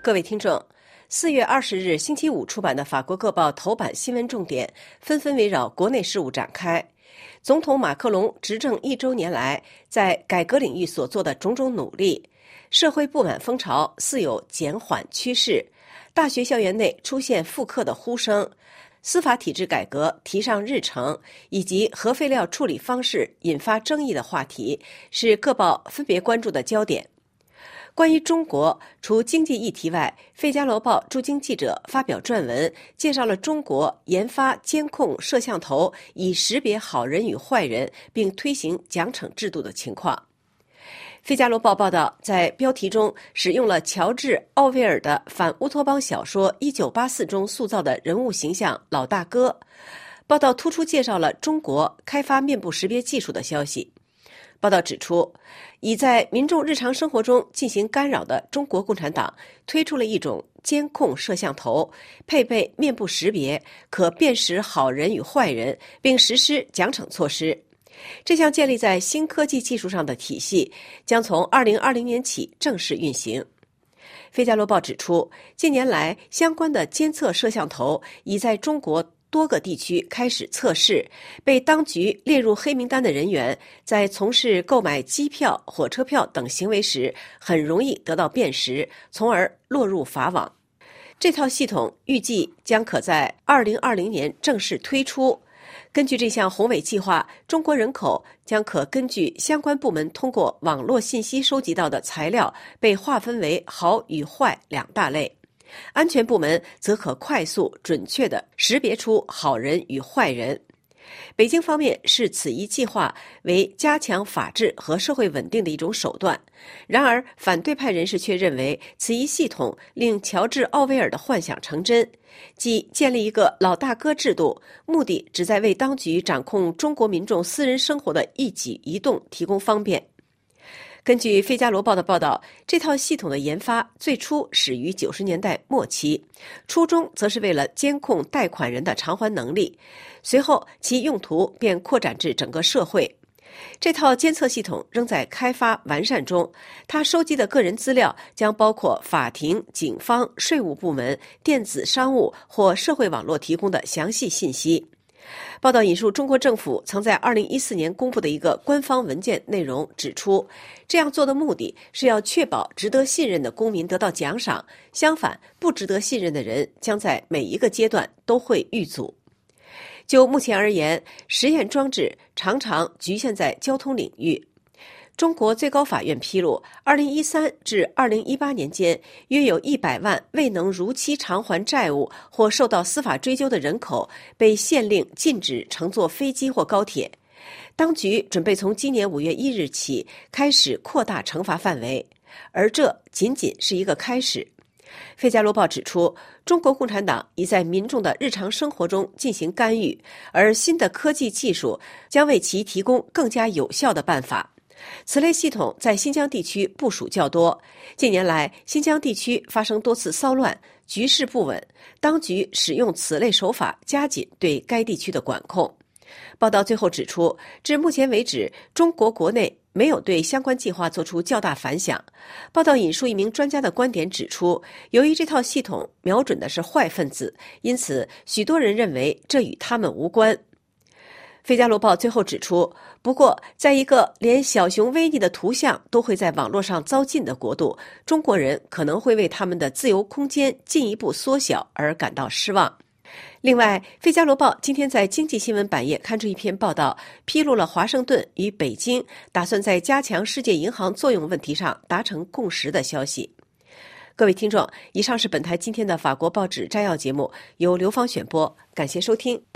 各位听众，4月20日星期五出版的法国各报头版新闻重点纷纷围绕国内事务展开。总统马克龙执政1周年来在改革领域所做的种种努力，社会不满风潮似有减缓趋势，大学校园内出现复课的呼声，司法体制改革提上日程，以及核废料处理方式引发争议的话题，是各报分别关注的焦点。关于中国，除经济议题外，《费加罗报》驻京记者发表撰文，介绍了中国研发监控摄像头以识别好人与坏人，并推行奖惩制度的情况。《费加罗报》报道，在标题中使用了乔治·奥威尔的反乌托邦小说《1984》中塑造的人物形象老大哥。报道突出介绍了中国开发面部识别技术的消息。报道指出，已在民众日常生活中进行干扰的中国共产党推出了一种监控摄像头，配备面部识别，可辨识好人与坏人，并实施奖惩措施。这项建立在新科技技术上的体系将从2020年起正式运行。费加罗报指出，近年来相关的监测摄像头已在中国多个地区开始测试，被当局列入黑名单的人员在从事购买机票、火车票等行为时很容易得到辨识，从而落入法网。这套系统预计将可在2020年正式推出。根据这项宏伟计划，中国人口将可根据相关部门通过网络信息收集到的材料被划分为好与坏两大类。安全部门则可快速准确地识别出好人与坏人。北京方面视此一计划为加强法治和社会稳定的一种手段，然而反对派人士却认为此一系统令乔治·奥威尔的幻想成真，即建立一个老大哥制度，目的旨在为当局掌控中国民众私人生活的一举一动提供方便。根据《费加罗报》的报道，这套系统的研发最初始于90年代末期，初衷则是为了监控贷款人的偿还能力，随后其用途便扩展至整个社会。这套监测系统仍在开发完善中，它收集的个人资料将包括法庭、警方、税务部门、电子商务或社会网络提供的详细信息。报道引述中国政府曾在2014年公布的一个官方文件内容指出，这样做的目的是要确保值得信任的公民得到奖赏，相反，不值得信任的人将在每一个阶段都会遇阻。就目前而言，实验装置常常局限在交通领域。中国最高法院披露，2013至2018年间，约有100万未能如期偿还债务或受到司法追究的人口被限令禁止乘坐飞机或高铁。当局准备从今年5月1日起开始扩大惩罚范围，而这仅仅是一个开始。费加罗报指出，中国共产党已在民众的日常生活中进行干预，而新的科技技术将为其提供更加有效的办法。此类系统在新疆地区部署较多，近年来新疆地区发生多次骚乱，局势不稳，当局使用此类手法加紧对该地区的管控。报道最后指出，至目前为止，中国国内没有对相关计划做出较大反响。报道引述一名专家的观点指出，由于这套系统瞄准的是坏分子，因此许多人认为这与他们无关。费加罗报最后指出，不过在一个连小熊维尼的图像都会在网络上遭禁的国度，中国人可能会为他们的自由空间进一步缩小而感到失望。另外，费加罗报今天在经济新闻版页刊出一篇报道，披露了华盛顿与北京打算在加强世界银行作用问题上达成共识的消息。各位听众，以上是本台今天的法国报纸摘要节目，由刘芳选播，感谢收听。